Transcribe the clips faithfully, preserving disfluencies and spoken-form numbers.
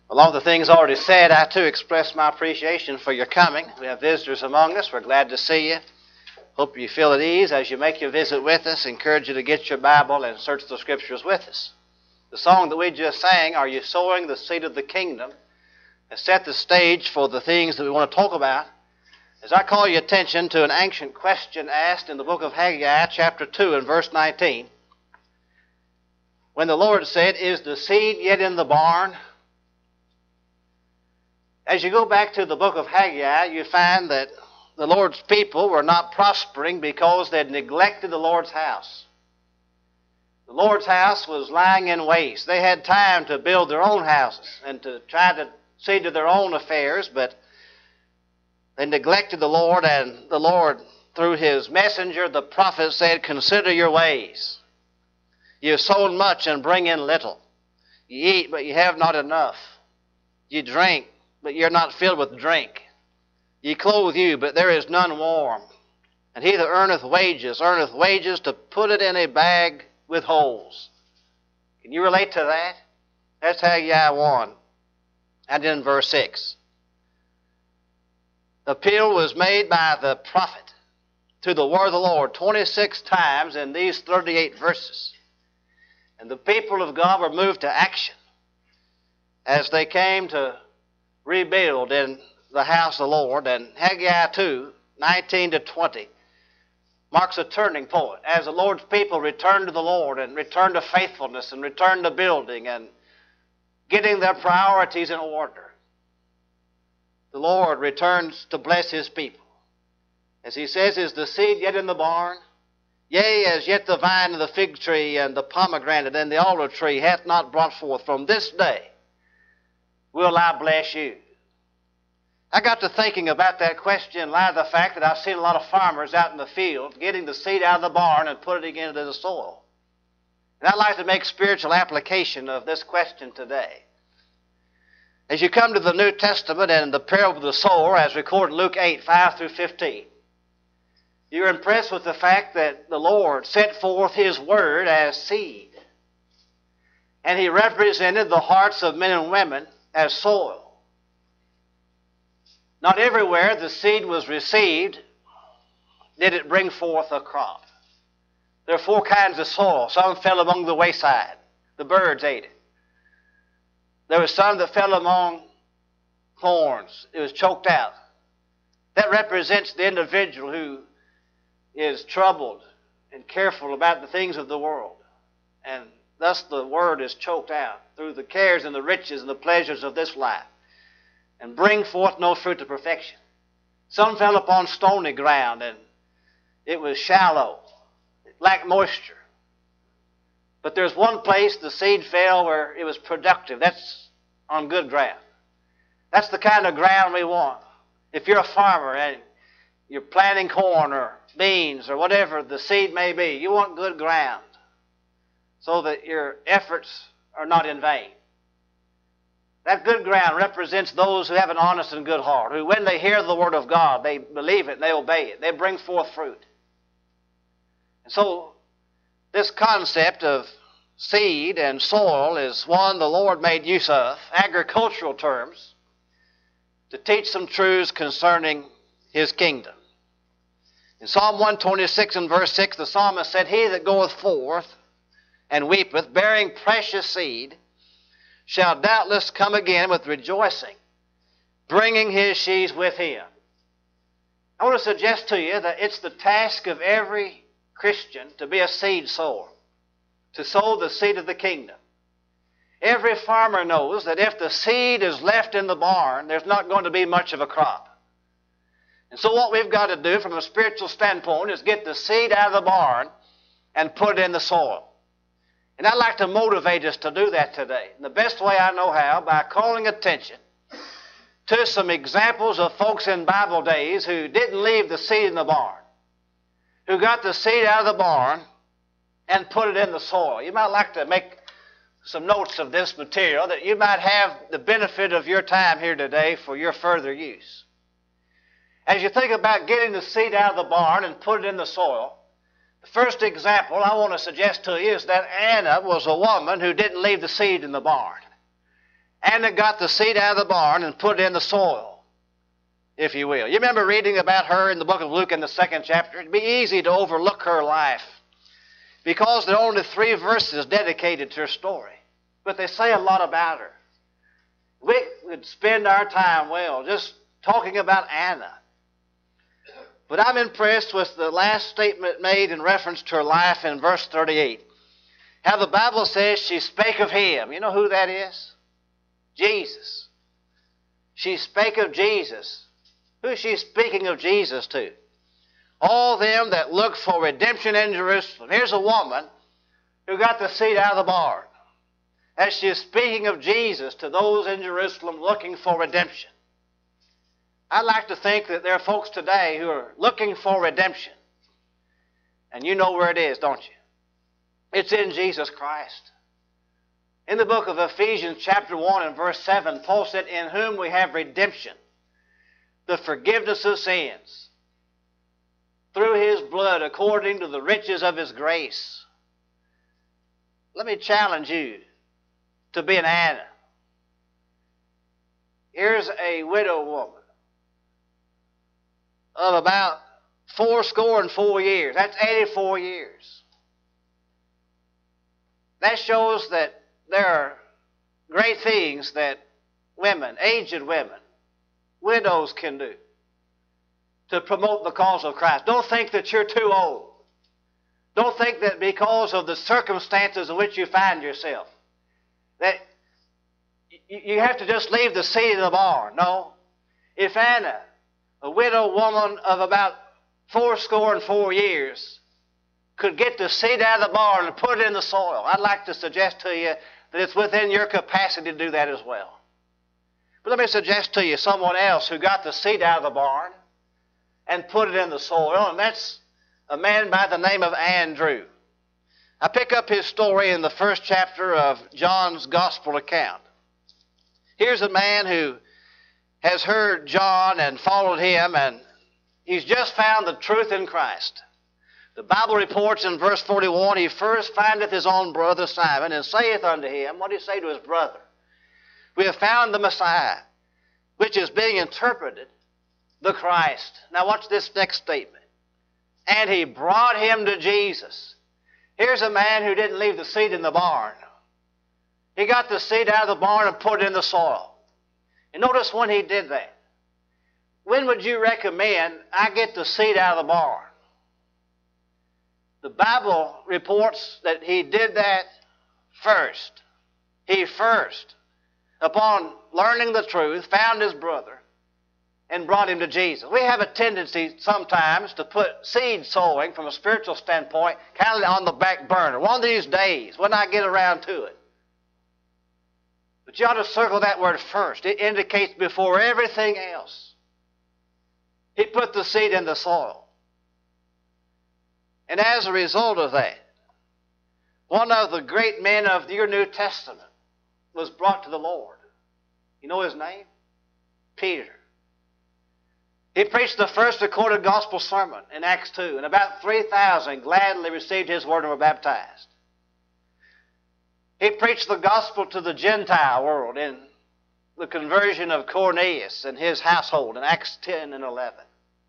Along with the things already said, I too express my appreciation for your coming. We have visitors among us. We're glad to see you. Hope you feel at ease as you make your visit with us. Encourage you to get your Bible and search the Scriptures with us. The song that we just sang, Are You Sowing the Seed of the Kingdom?, has set the stage for the things that we want to talk about. As I call your attention to an ancient question asked in the book of Haggai, chapter two and verse nineteen, when the Lord said, Is the seed yet in the barn? As you go back to the book of Haggai, you find that the Lord's people were not prospering because they had neglected the Lord's house. The Lord's house was lying in waste. They had time to build their own houses and to try to see to their own affairs, but they neglected the Lord, and the Lord, through His messenger, the prophet, said, Consider your ways. You have sown much and bring in little. You eat, but you have not enough. You drink, but you're not filled with drink. Ye clothe you, but there is none warm. And he that earneth wages, earneth wages to put it in a bag with holes. Can you relate to that? That's Haggai one. And in verse six. The appeal was made by the prophet to the word of the Lord twenty-six times in these thirty-eight verses. And the people of God were moved to action as they came to rebuild in the house of the Lord. And Haggai two, nineteen to twenty, marks a turning point as the Lord's people returned to the Lord and returned to faithfulness and returned to building and getting their priorities in order. The Lord returns to bless His people. As He says, Is the seed yet in the barn? Yea, as yet the vine and the fig tree and the pomegranate and the olive tree hath not brought forth. From this day will I bless you. I got to thinking about that question in light of the fact that I've seen a lot of farmers out in the field getting the seed out of the barn and putting it into the soil. And I'd like to make spiritual application of this question today. As you come to the New Testament and the parable of the sower, as recorded in Luke eight, five through fifteen, you're impressed with the fact that the Lord sent forth His word as seed. And He represented the hearts of men and women as soil. Not everywhere the seed was received did it bring forth a crop. There are four kinds of soil. Some fell among the wayside. The birds ate it. There was some that fell among thorns. It was choked out. That represents the individual who is troubled and careful about the things of the world. And thus the word is choked out through the cares and the riches and the pleasures of this life, and bring forth no fruit to perfection. Some fell upon stony ground, and it was shallow. It lacked moisture. But there's one place the seed fell where it was productive. That's on good ground. That's the kind of ground we want. If you're a farmer and you're planting corn or beans or whatever the seed may be, you want good ground so that your efforts are not in vain. That good ground represents those who have an honest and good heart, who when they hear the word of God, they believe it and they obey it. They bring forth fruit. And so this concept of seed and soil is one the Lord made use of, agricultural terms, to teach some truths concerning His kingdom. In Psalm one twenty-six and verse six, the psalmist said, He that goeth forth and weepeth, bearing precious seed, shall doubtless come again with rejoicing, bringing his sheaves with him. I want to suggest to you that it's the task of every Christian to be a seed sower, to sow the seed of the kingdom. Every farmer knows that if the seed is left in the barn, there's not going to be much of a crop. And so what we've got to do from a spiritual standpoint is get the seed out of the barn and put it in the soil. And I'd like to motivate us to do that today. And the best way I know how, by calling attention to some examples of folks in Bible days who didn't leave the seed in the barn, who got the seed out of the barn and put it in the soil. You might like to make some notes of this material that you might have the benefit of your time here today for your further use. As you think about getting the seed out of the barn and put it in the soil, the first example I want to suggest to you is that Anna was a woman who didn't leave the seed in the barn. Anna got the seed out of the barn and put it in the soil, if you will. You remember reading about her in the book of Luke in the second chapter? It'd be easy to overlook her life because there are only three verses dedicated to her story. But they say a lot about her. We would spend our time, well, just talking about Anna. But I'm impressed with the last statement made in reference to her life in verse thirty-eight. How the Bible says she spake of him. You know who that is? Jesus. She spake of Jesus. Who is she speaking of Jesus to? All them that look for redemption in Jerusalem. Here's a woman who got the seed out of the barn. As she is speaking of Jesus to those in Jerusalem looking for redemption. I'd like to think that there are folks today who are looking for redemption. And you know where it is, don't you? It's in Jesus Christ. In the book of Ephesians chapter one and verse seven, Paul said, in whom we have redemption, the forgiveness of sins, through his blood, according to the riches of his grace. Let me challenge you to be an Anna. Here's a widow woman of about four score and four years. That's eighty-four years. That shows that there are great things that women, aged women, widows can do to promote the cause of Christ. Don't think that you're too old. Don't think that because of the circumstances in which you find yourself, that you have to just leave the seed in the barn. No. If Anna, a widow woman of about four score and four years, could get the seed out of the barn and put it in the soil, I'd like to suggest to you that it's within your capacity to do that as well. But let me suggest to you someone else who got the seed out of the barn and put it in the soil, and that's a man by the name of Andrew. I pick up his story in the first chapter of John's Gospel account. Here's a man who has heard John and followed him, and he's just found the truth in Christ. The Bible reports in verse forty-one, he first findeth his own brother Simon, and saith unto him, what did he say to his brother? We have found the Messiah, which is being interpreted, the Christ. Now watch this next statement. And he brought him to Jesus. Here's a man who didn't leave the seed in the barn. He got the seed out of the barn and put it in the soil. And notice when he did that. When would you recommend I get the seed out of the barn? The Bible reports that he did that first. He first, upon learning the truth, found his brother and brought him to Jesus. We have a tendency sometimes to put seed sowing from a spiritual standpoint kind of on the back burner. One of these days, when I get around to it. But you ought to circle that word first. It indicates before everything else. He put the seed in the soil. And as a result of that, one of the great men of your New Testament was brought to the Lord. You know his name? Peter. He preached the first recorded gospel sermon in Acts two, and about three thousand gladly received his word and were baptized. He preached the gospel to the Gentile world in the conversion of Cornelius and his household in Acts ten and eleven.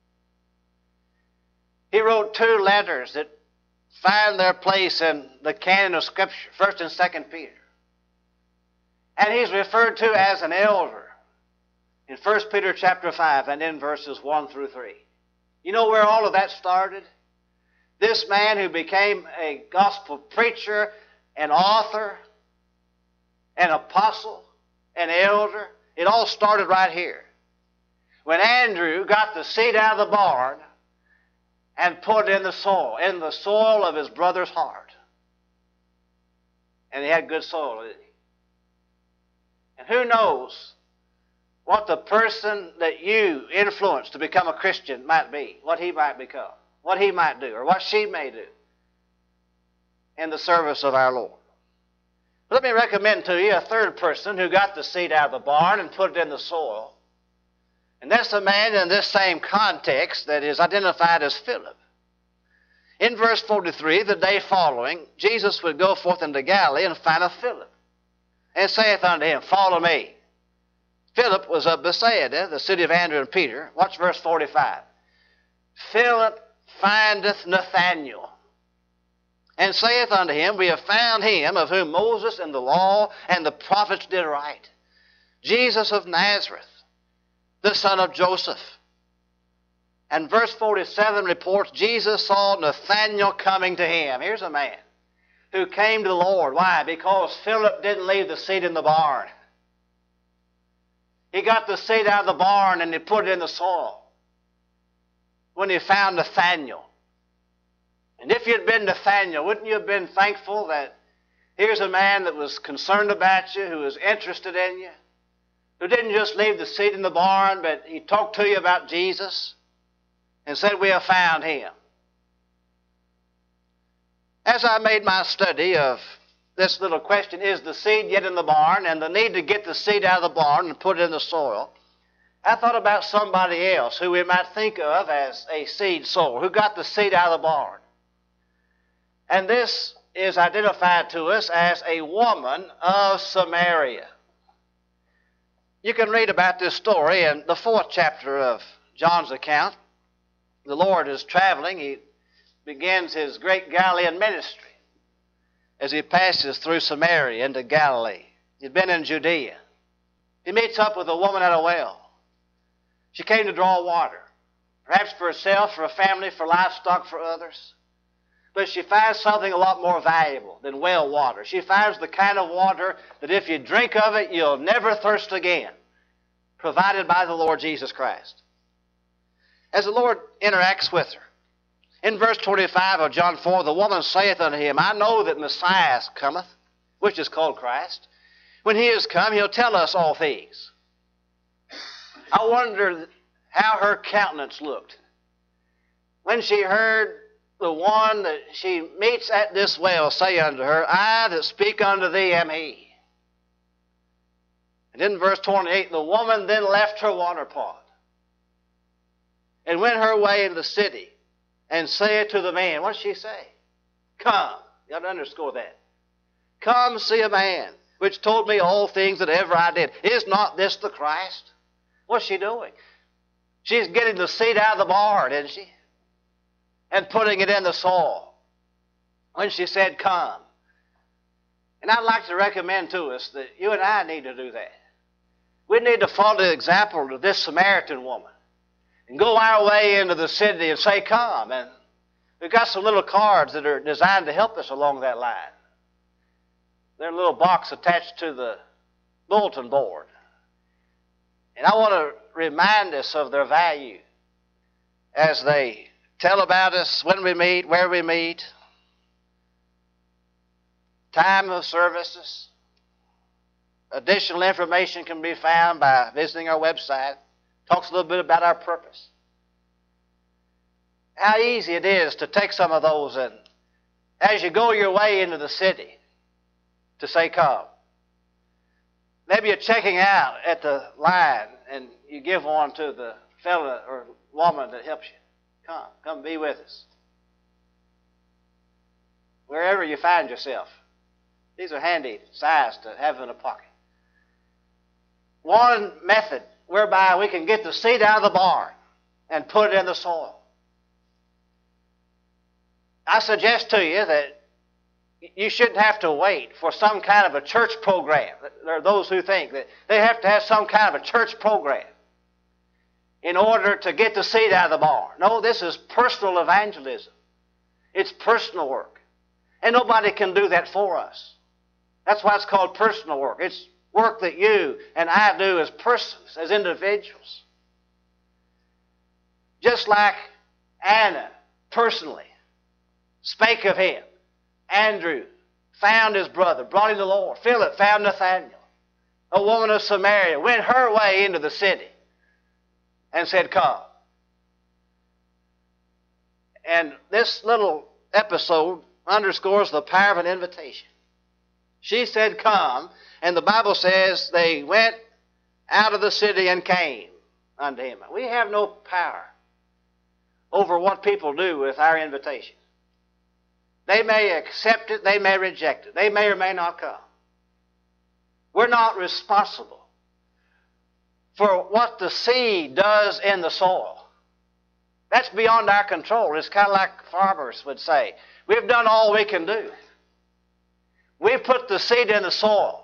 He wrote two letters that find their place in the canon of Scripture, First and Second Peter. And he's referred to as an elder in First Peter chapter five and in verses one through three. You know where all of that started? This man who became a gospel preacher, an author, an apostle, an elder, it all started right here. When Andrew got the seed out of the barn and put it in the soil, in the soil of his brother's heart. And he had good soil, didn't he? And who knows what the person that you influenced to become a Christian might be, what he might become, what he might do, or what she may do in the service of our Lord. Let me recommend to you a third person who got the seed out of the barn and put it in the soil. And that's a man in this same context that is identified as Philip. In verse forty-three, the day following, Jesus would go forth into Galilee and find a Philip, and saith unto him, Follow me. Philip was of Bethsaida, the city of Andrew and Peter. Watch verse forty-five. Philip findeth Nathanael, and saith unto him, We have found him of whom Moses and the law and the prophets did write, Jesus of Nazareth, the son of Joseph. And verse forty-seven reports Jesus saw Nathanael coming to him. Here's a man who came to the Lord. Why? Because Philip didn't leave the seed in the barn. He got the seed out of the barn and he put it in the soil when he found Nathanael. And if you'd been Nathanael, wouldn't you have been thankful that here's a man that was concerned about you, who was interested in you, who didn't just leave the seed in the barn, but he talked to you about Jesus and said, We have found him. As I made my study of this little question, is the seed yet in the barn, and the need to get the seed out of the barn and put it in the soil, I thought about somebody else who we might think of as a seed sower, who got the seed out of the barn. And this is identified to us as a woman of Samaria. You can read about this story in the fourth chapter of John's account. The Lord is traveling. He begins his great Galilean ministry as he passes through Samaria into Galilee. He'd been in Judea. He meets up with a woman at a well. She came to draw water, perhaps for herself, for a family, for livestock, for others. But she finds something a lot more valuable than well water. She finds the kind of water that if you drink of it, you'll never thirst again, provided by the Lord Jesus Christ. As the Lord interacts with her, in verse twenty-five of John four, the woman saith unto him, I know that Messiah cometh, which is called Christ. When he is come, he'll tell us all things. I wonder how her countenance looked when she heard the one that she meets at this well say unto her, I that speak unto thee am he. And in verse twenty-eight, the woman then left her water pot and went her way into the city, and said to the man, what did she say? Come. You got to underscore that. Come see a man which told me all things that ever I did. Is not this the Christ? What's she doing? She's getting the seed out of the barn, isn't she? And putting it in the soil when she said, come. And I'd like to recommend to us that you and I need to do that. We need to follow the example of this Samaritan woman and go our way into the city and say, come. And we've got some little cards that are designed to help us along that line. They're in a little box attached to the bulletin board. And I want to remind us of their value as they tell about us, when we meet, where we meet, time of services. Additional information can be found by visiting our website. Talks a little bit about our purpose. How easy it is to take some of those and as you go your way into the city to say come. Maybe you're checking out at the line and you give one to the fella or woman that helps you. Come, come be with us. Wherever you find yourself. These are handy size to have in a pocket. One method whereby we can get the seed out of the barn and put it in the soil. I suggest to you that you shouldn't have to wait for some kind of a church program. There are those who think that they have to have some kind of a church program in order to get the seed out of the barn. No, this is personal evangelism. It's personal work. And nobody can do that for us. That's why it's called personal work. It's work that you and I do as persons, as individuals. Just like Anna personally spake of him. Andrew found his brother, brought him to the Lord. Philip found Nathanael. A woman of Samaria went her way into the city and said, come. And this little episode underscores the power of an invitation. She said, come, and the Bible says they went out of the city and came unto him. We have no power over what people do with our invitation. They may accept it, they may reject it. They may or may not come. We're not responsible for what the seed does in the soil. That's beyond our control. It's kind of like farmers would say, we've done all we can do. We've put the seed in the soil.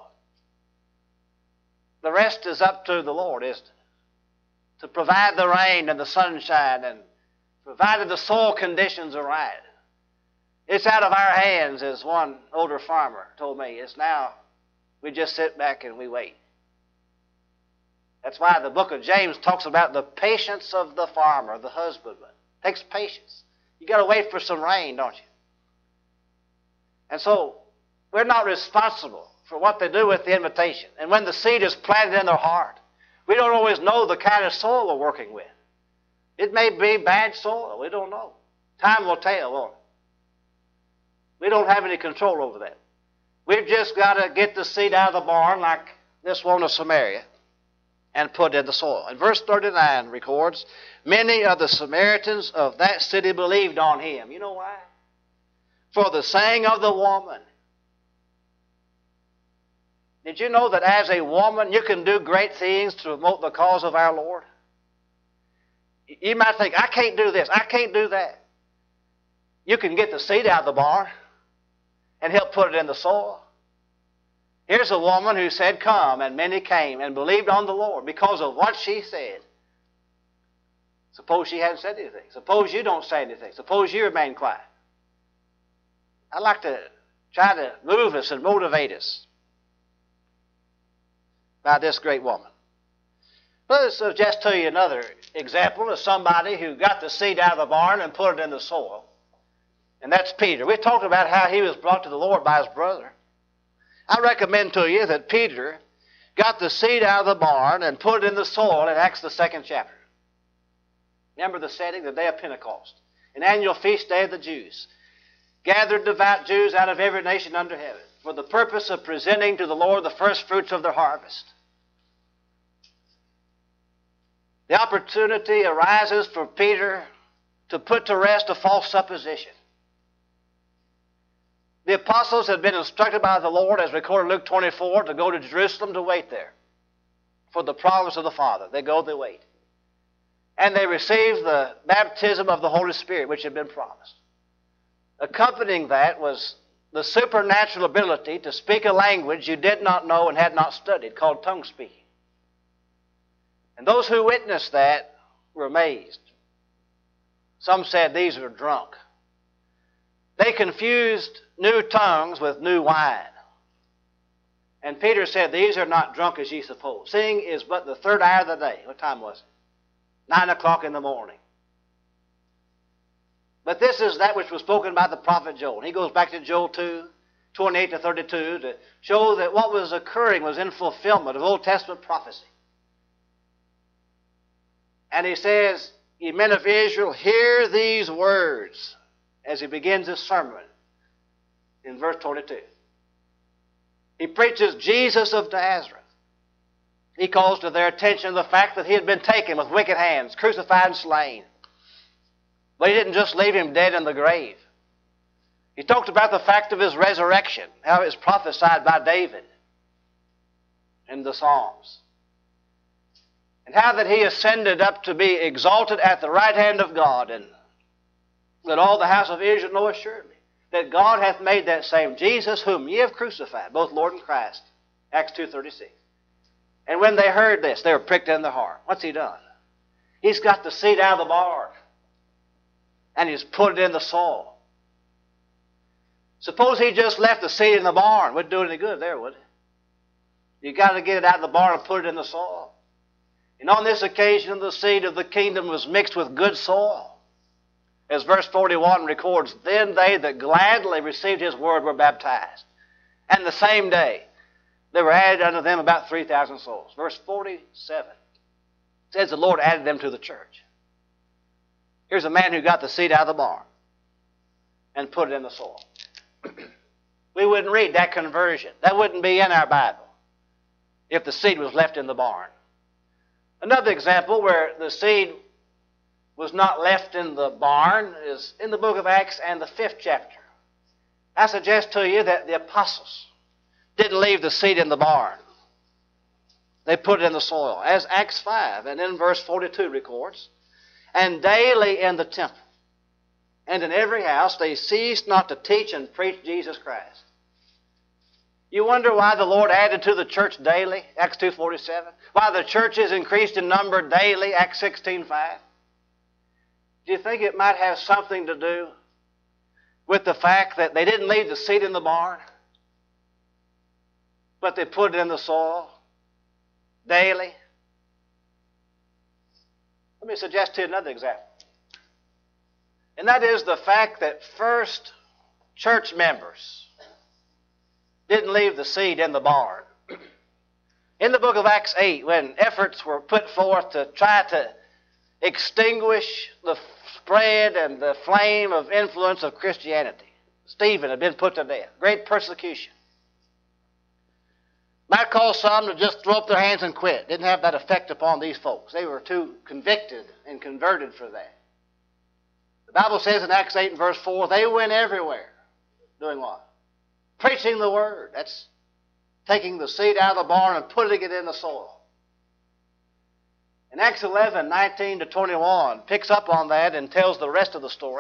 The rest is up to the Lord, isn't it? To provide the rain and the sunshine and provided the soil conditions are right. It's out of our hands, as one older farmer told me. It's now, we just sit back and we wait. That's why the book of James talks about the patience of the farmer, the husbandman. It takes patience. You got to wait for some rain, don't you? And so, we're not responsible for what they do with the invitation. And when the seed is planted in their heart, we don't always know the kind of soil we're working with. It may be bad soil. We don't know. Time will tell, won't it? We don't have any control over that. We've just got to get the seed out of the barn like this one of Samaria and put it in the soil. And verse thirty-nine records, many of the Samaritans of that city believed on him. You know why? For the saying of the woman. Did you know that as a woman you can do great things to promote the cause of our Lord? You might think, I can't do this, I can't do that. You can get the seed out of the barn and help put it in the soil. Here's a woman who said, come, and many came and believed on the Lord because of what she said. Suppose she hadn't said anything. Suppose you don't say anything. Suppose you remain quiet. I'd like to try to move us and motivate us by this great woman. Let us just tell you another example of somebody who got the seed out of the barn and put it in the soil. And that's Peter. We talked about how he was brought to the Lord by his brother. I recommend to you that Peter got the seed out of the barn and put it in the soil in Acts the second chapter. Remember the setting, the day of Pentecost, an annual feast day of the Jews. Gathered devout Jews out of every nation under heaven for the purpose of presenting to the Lord the first fruits of their harvest. The opportunity arises for Peter to put to rest a false supposition. The apostles had been instructed by the Lord, as recorded in Luke twenty-four, to go to Jerusalem to wait there for the promise of the Father. They go, they wait. And they receive the baptism of the Holy Spirit, which had been promised. Accompanying that was the supernatural ability to speak a language you did not know and had not studied, called tongue speaking. And those who witnessed that were amazed. Some said these were drunk. They confused new tongues with new wine. And Peter said, these are not drunk as ye suppose. Seeing is but the third hour of the day. What time was it? Nine o'clock in the morning. But this is that which was spoken by the prophet Joel. He goes back to Joel two, twenty-eight to thirty-two, to show that what was occurring was in fulfillment of Old Testament prophecy. And he says, ye men of Israel, hear these words, as he begins his sermon in verse twenty-two. He preaches Jesus of Nazareth. He calls to their attention the fact that he had been taken with wicked hands, crucified and slain. But he didn't just leave him dead in the grave. He talked about the fact of his resurrection, how it was prophesied by David in the Psalms. And how that he ascended up to be exalted at the right hand of God, and that all the house of Israel know assuredly that God hath made that same Jesus whom ye have crucified, both Lord and Christ. Acts two thirty-six. And when they heard this, they were pricked in their heart. What's he done? He's got the seed out of the barn, and he's put it in the soil. Suppose he just left the seed in the barn. Wouldn't do any good there, would it? You got to get it out of the barn and put it in the soil. And on this occasion, the seed of the kingdom was mixed with good soil. As verse forty-one records, then they that gladly received his word were baptized. And the same day, there were added unto them about three thousand souls. Verse forty-seven says the Lord added them to the church. Here's a man who got the seed out of the barn and put it in the soil. We wouldn't read that conversion. That wouldn't be in our Bible if the seed was left in the barn. Another example where the seed was not left in the barn is in the book of Acts and the fifth chapter. I suggest to you that the apostles didn't leave the seed in the barn. They put it in the soil, as Acts five, and in verse forty-two records, and daily in the temple and in every house they ceased not to teach and preach Jesus Christ. You wonder why the Lord added to the church daily, Acts two forty-seven? Why the churches increased in number daily, Acts sixteen five? Do you think it might have something to do with the fact that they didn't leave the seed in the barn, but they put it in the soil daily? Let me suggest to you another example. And that is the fact that first church members didn't leave the seed in the barn. In the book of Acts eight, when efforts were put forth to try to extinguish the spread and the flame of influence of Christianity, Stephen had been put to death. Great persecution. Might cause some to just throw up their hands and quit. Didn't have that effect upon these folks. They were too convicted and converted for that. The Bible says in Acts eight and verse four, they went everywhere. Doing what? Preaching the word. That's taking the seed out of the barn and putting it in the soil. In Acts eleven, nineteen to twenty-one, picks up on that and tells the rest of the story.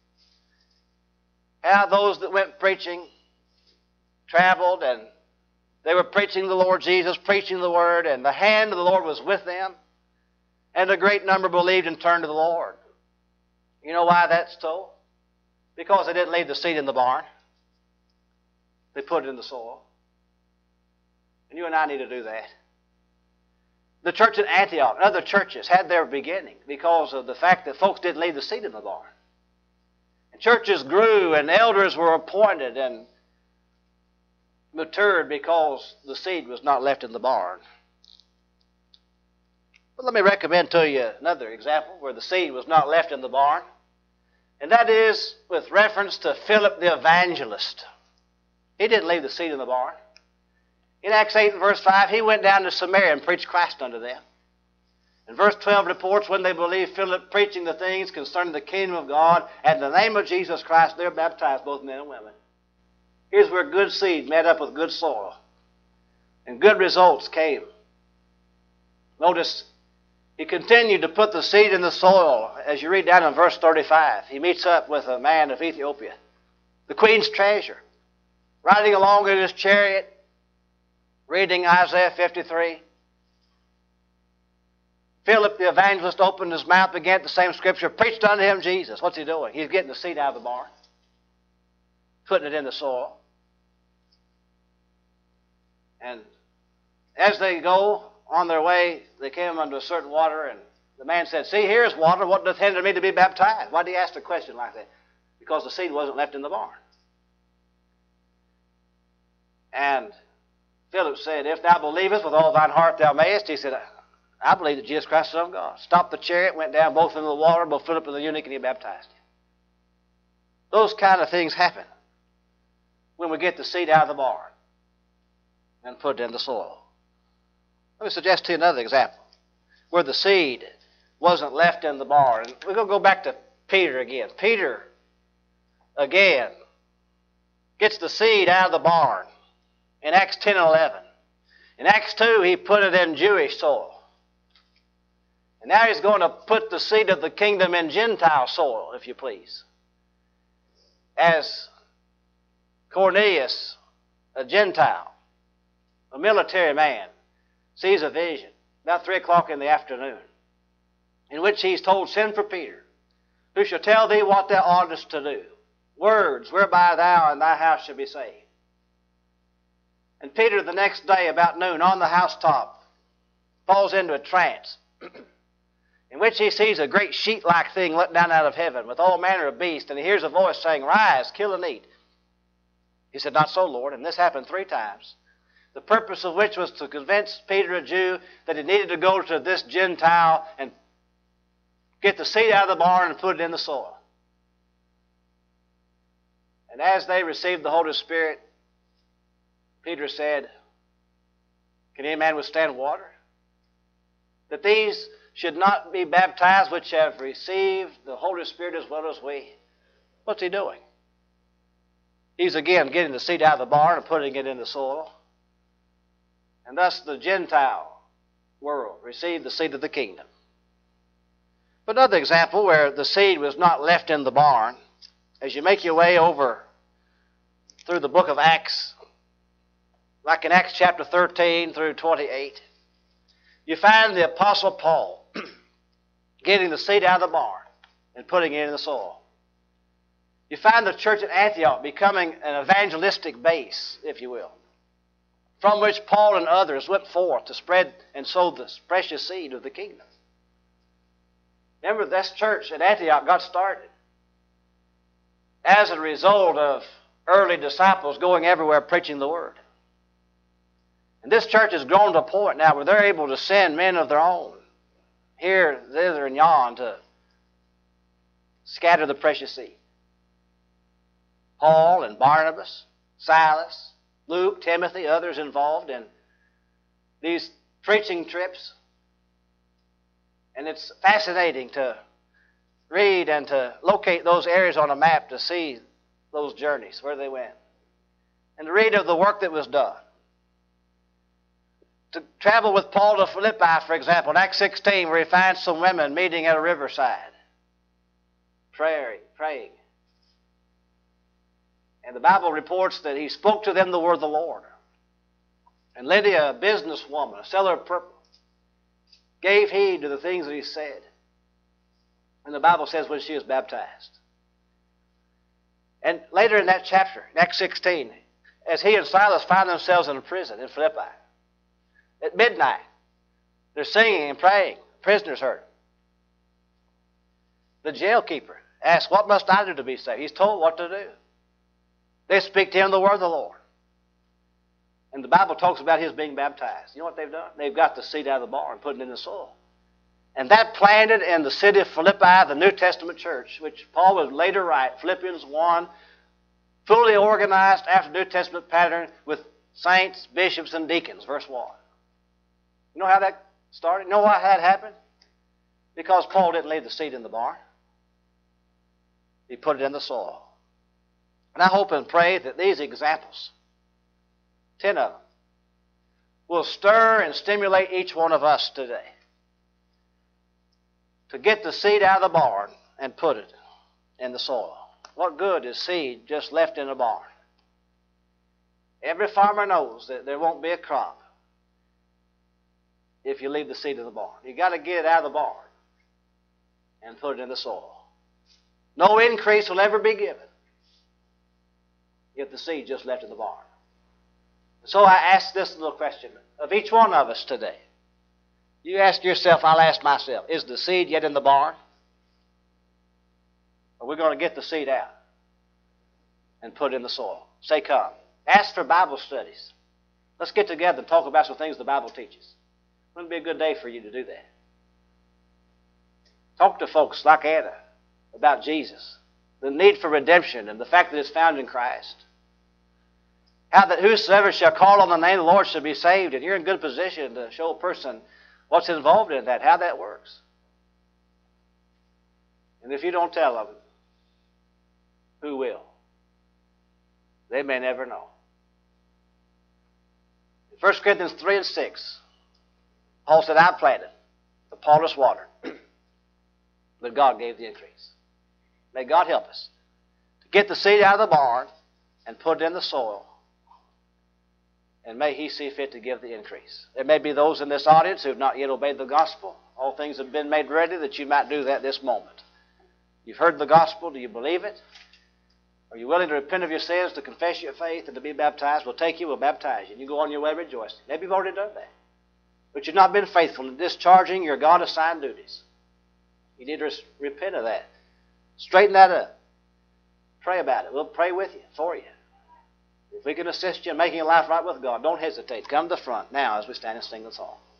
How those that went preaching traveled, and they were preaching the Lord Jesus, preaching the word, and the hand of the Lord was with them, and a great number believed and turned to the Lord. You know why that's so? Because they didn't leave the seed in the barn. They put it in the soil. And you and I need to do that. The church at Antioch and other churches had their beginning because of the fact that folks didn't leave the seed in the barn. And churches grew and elders were appointed and matured because the seed was not left in the barn. But let me recommend to you another example where the seed was not left in the barn. And that is with reference to Philip the evangelist. He didn't leave the seed in the barn. In Acts eight and verse five, he went down to Samaria and preached Christ unto them. And verse twelve reports when they believed Philip preaching the things concerning the kingdom of God and the name of Jesus Christ, they're baptized, both men and women. Here's where good seed met up with good soil. And good results came. Notice, he continued to put the seed in the soil. As you read down in verse thirty-five, he meets up with a man of Ethiopia, the queen's treasure, riding along in his chariot, reading Isaiah fifty-three. Philip the evangelist opened his mouth, began the same scripture, preached unto him Jesus. What's he doing? He's getting the seed out of the barn, putting it in the soil. And as they go on their way, they came unto a certain water, and the man said, see, here's water. What doth hinder me to be baptized? Why did he ask a question like that? Because the seed wasn't left in the barn. And Philip said, if thou believest with all thine heart thou mayest, he said, I believe that Jesus Christ is the Son of God. Stopped the chariot, went down both into the water, both Philip and the eunuch, and he baptized him. Those kind of things happen when we get the seed out of the barn and put it in the soil. Let me suggest to you another example where the seed wasn't left in the barn. And we're going to go back to Peter again. Peter, again, gets the seed out of the barn in Acts ten and eleven. In Acts two, he put it in Jewish soil. And now he's going to put the seed of the kingdom in Gentile soil, if you please. As Cornelius, a Gentile, a military man, sees a vision about three o'clock in the afternoon, in which he's told, send for Peter, who shall tell thee what thou oughtest to do, words whereby thou and thy house shall be saved. And Peter, the next day about noon, on the housetop, falls into a trance, in which he sees a great sheet-like thing let down out of heaven with all manner of beasts, and he hears a voice saying, rise, kill and eat. He said, not so, Lord, and this happened three times. The purpose of which was to convince Peter, a Jew, that he needed to go to this Gentile and get the seed out of the barn and put it in the soil. And as they received the Holy Spirit, Peter said, can any man withstand water? That these should not be baptized which have received the Holy Spirit as well as we. What's he doing? He's again getting the seed out of the barn and putting it in the soil. And thus the Gentile world received the seed of the kingdom. But another example where the seed was not left in the barn, as you make your way over through the book of Acts, like in Acts chapter thirteen through twenty-eight, you find the Apostle Paul getting the seed out of the barn and putting it in the soil. You find the church at Antioch becoming an evangelistic base, if you will, from which Paul and others went forth to spread and sow the precious seed of the kingdom. Remember, this church at Antioch got started as a result of early disciples going everywhere preaching the word. And this church has grown to a point now where they're able to send men of their own here, thither, and yon to scatter the precious seed. Paul and Barnabas, Silas, Luke, Timothy, others involved in these preaching trips. And it's fascinating to read and to locate those areas on a map to see those journeys, where they went. And to read of the work that was done. To travel with Paul to Philippi, for example, in Acts sixteen, where he finds some women meeting at a riverside, praying, praying. And the Bible reports that he spoke to them the word of the Lord. And Lydia, a businesswoman, a seller of purple, gave heed to the things that he said. And the Bible says when she was baptized. And later in that chapter, in Acts sixteen, as he and Silas find themselves in a prison in Philippi, at midnight, they're singing and praying. Prisoners heard. The jailkeeper asks, "What must I do to be saved?" He's told what to do. They speak to him the word of the Lord. And the Bible talks about his being baptized. You know what they've done? They've got the seed out of the barn and put it in the soil. And that planted in the city of Philippi the New Testament church, which Paul would later write, Philippians one, fully organized after New Testament pattern with saints, bishops, and deacons, verse one. You know how that started? You know why that happened? Because Paul didn't leave the seed in the barn. He put it in the soil. And I hope and pray that these examples, ten of them, will stir and stimulate each one of us today to get the seed out of the barn and put it in the soil. What good is seed just left in a barn? Every farmer knows that there won't be a crop if you leave the seed in the barn. You've got to get it out of the barn and put it in the soil. No increase will ever be given if the seed just left in the barn. So I ask this little question of each one of us today. You ask yourself, I'll ask myself, is the seed yet in the barn? Or we're going to get the seed out and put it in the soil. Say, come. Ask for Bible studies. Let's get together and talk about some things the Bible teaches. Wouldn't it be a good day for you to do that? Talk to folks like Anna about Jesus, the need for redemption, and the fact that it's found in Christ. How that whosoever shall call on the name of the Lord shall be saved, and you're in good position to show a person what's involved in that, how that works. And if you don't tell them, who will? They may never know. In First Corinthians three and six, Paul said, I planted, Apollos watered, but God gave the increase. May God help us to get the seed out of the barn and put it in the soil. And may He see fit to give the increase. There may be those in this audience who have not yet obeyed the gospel. All things have been made ready that you might do that this moment. You've heard the gospel. Do you believe it? Are you willing to repent of your sins, to confess your faith, and to be baptized? We'll take you, we'll baptize you. And you go on your way rejoicing. Maybe you've already done that. But you've not been faithful in discharging your God-assigned duties. You need to repent of that. Straighten that up. Pray about it. We'll pray with you, for you. If we can assist you in making your life right with God, don't hesitate. Come to the front now as we stand and sing the song.